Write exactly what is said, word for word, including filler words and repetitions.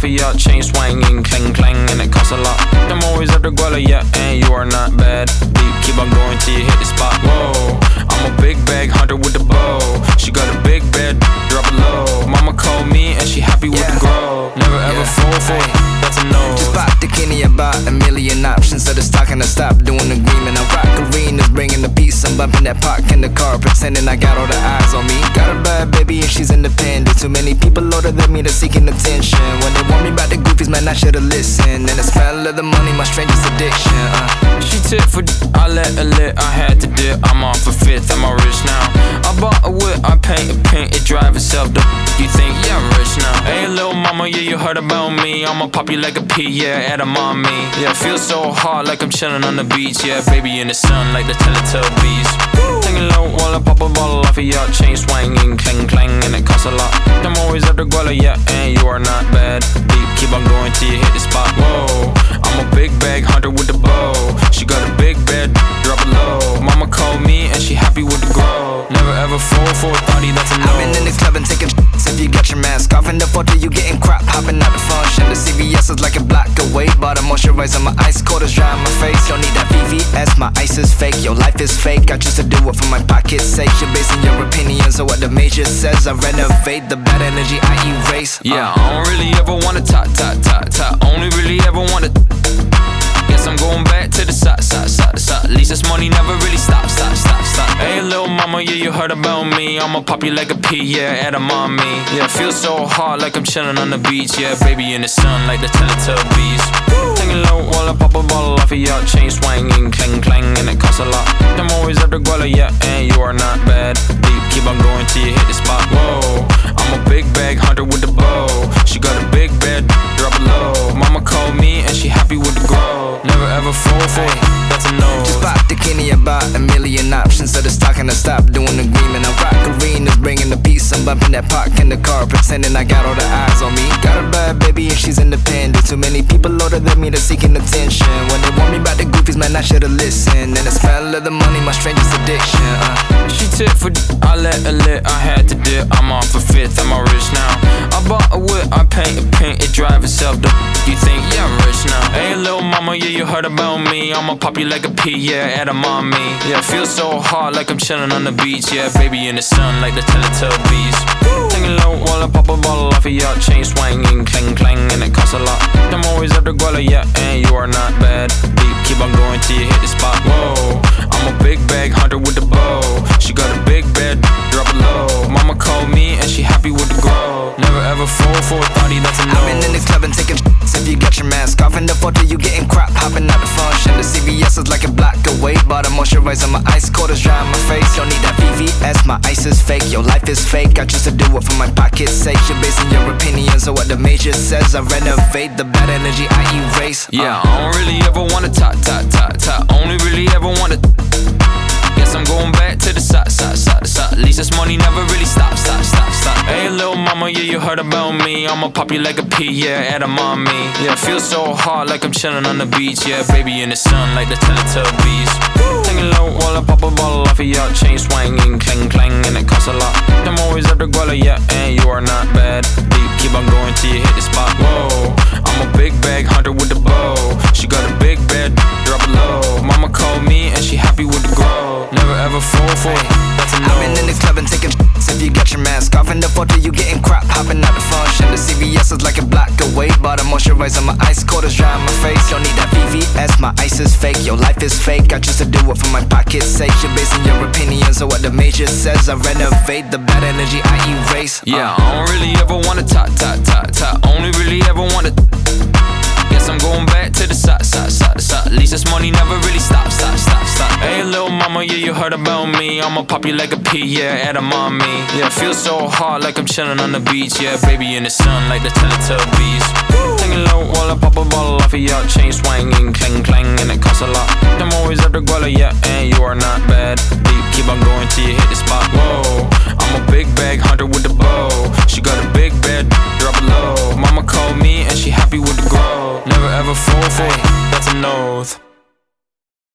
of your chain swinging, clang clang, and it costs a lot. I'm always up the guala, yeah, and you are not bad. Deep, keep on going till you hit the spot. Whoa, I'm a big bag hunter with the bow. She got a big bed, drop it low. Mama called me and she happy with yeah. the grow. Never ever yeah. fall for it, that's a no. Just bought the Kenny, about a million options. So the stock and I stop doing agreement. I rock arenas, bringing the peace. I'm bumping that park in the car, pretending I got all the eyes on me. Got a bad baby and she's independent. Too many people older than me, they're seeking attention. When they want me about the goofies, man, I should've listened. And the smell of the money, my strangest addiction. uh. She tip for d- I let her lit, I had to dip. I'm off a fifth, I'm all rich now. I bought a whip, I paint a paint, it drive itself. The f- you think, yeah, I'm rich now. Hey, little mama, yeah, you heard about me. I'ma pop you like a pea, yeah, at a mommy. Yeah, feel so hot like I'm chilling on the beach. Yeah, baby in the sun like the Teletubbies. Singing low while I pop a bottle off of your chain swinging, clang clang, and it costs a lot. I'm always up the guala, yeah, and you are not bad. Deep, keep on going till you hit the spot. Whoa, I'm a big bag hunter with the bow. She got a big bed, drop it low. Mama called me and she happy with the grow. Never ever fall for a thotty, that's a no. I've been in the club and taking shots. If you got your mask off in the photo, you getting crap, hopping out the function. The C V S is like a block away, but I moisturizer my ice cold is dry on my face. Don't need that V V S, my ice is fake. Your life is fake, I choose to do it for my pocket's sake. You're basing your opinions on what the major says. I renovate the bad energy, I erase. uh. Yeah, I don't really ever wanna talk, talk, talk, talk. Only really ever wanna. Guess I'm going back to the side, side, side, side. At least this money never really stops, stop, stop, stop. Hey, little mama, yeah, you heard about me. I'ma pop you like a pea, yeah, at a mommy. Yeah, feel so hot like I'm chilling on the beach. Yeah, baby in the sun like the Teletubbies. Singing low while I pop a bottle off of your chain swinging, clang clang, and it costs a lot. I'm always up the guala, yeah, and you are not bad. Deep, keep on going till you hit the spot. Whoa, I'm a big bag hunter with the bow. She got a big bed, drop it low. Mama called me and she happy with the grow. Never ever fall for it, that's a no. Just bought the Kenny, about a million options. So the stock and I stop doing agreement. I rock arenas, bringing the peace. I'm bumping that park in the car, pretending I got all the eyes on me. Got a bad baby and she's independent. Too many people older than me, they're seeking attention. When they want me about the goofies, man, I should've listened. And the smell of the money, my strangest addiction. uh. She tip for d- I let her lit, I had to dip. I'm off a fifth, I'm all rich now. I bought a whip, I paint a paint, it drive itself. The f- you think, yeah, I'm rich now. Hey, little mama, yeah, you heard about me. I'ma pop you like a pea, yeah, at a mommy. Yeah, feel so hot like I'm chilling on the beach. Yeah, baby in the sun like the Teletubbies. Singing low while I pop a bottle off of your chain swinging, clang clang, and it costs a lot. I'm always up the guala, yeah, and you are not bad. Deep, keep on going till you hit the spot. Whoa, I'm a big bag hunter with the bow. She got a big bed, drop it low. Mama called me and she happy with the grow. Never ever fall for a thotty, that's a no. I've been in the club and taking shots. If you got your mask off in the photo, you getting crap, hopping out the function. The C V S is like a block away, but I moisturizer my ice cold is dry on my face. Don't need that V V S, my ice is fake. Your life is fake, I choose to do it for my pocket's sake. You're basing your opinions on what the major says. I renovate the bad energy, I erase. uh. Yeah, I don't really ever wanna talk, talk, talk, talk. Only really ever wanna. Guess I'm going back to the side, side, side, side. At least this money never really stops, stop, stop, stop. Hey, little mama, yeah, you heard about me. I'ma pop you like a pea, yeah, at a mommy. Yeah, feel so hot like I'm chilling on the beach. Yeah, baby in the sun like the Teletubbies. Singing low while I pop a bottle off of your chain swinging, clang clang, and it costs a lot. I'm always up the guala, yeah, and you are not bad. Deep, keep on going till you hit the spot. Whoa, I'm a big bag hunter with the bow. She got a big bed, drop it low. Mama called me and she happy with the grow. Never ever fall for it, that's a no. I've been in the club and taking shots. If you got your mask off in the photo, you getting crap, hopping out the function. The C V S is like a block away, but I moisturizer my ice cold is dry on my face. Don't need that V V S, my ice is fake. Your life is fake, I choose to do it for my pocket's sake. You're basing your opinions on what the major says. I renovate the bad energy, I erase. uh. Yeah, I don't really ever wanna talk, talk, talk, talk. Only really ever wanna. Guess I'm going back to the side, side, side, side. At least this money never really stops, stop, stop, stop. Hey, little mama, yeah, you heard about me. I'ma pop you like a pea, yeah, at a mommy. Yeah, feel so hot like I'm chilling on the beach. Yeah, baby in the sun like the Teletubbies. Singing low while I pop a bottle off of your chain swinging, clang clang, and it costs a lot. I'm always up the guala, yeah,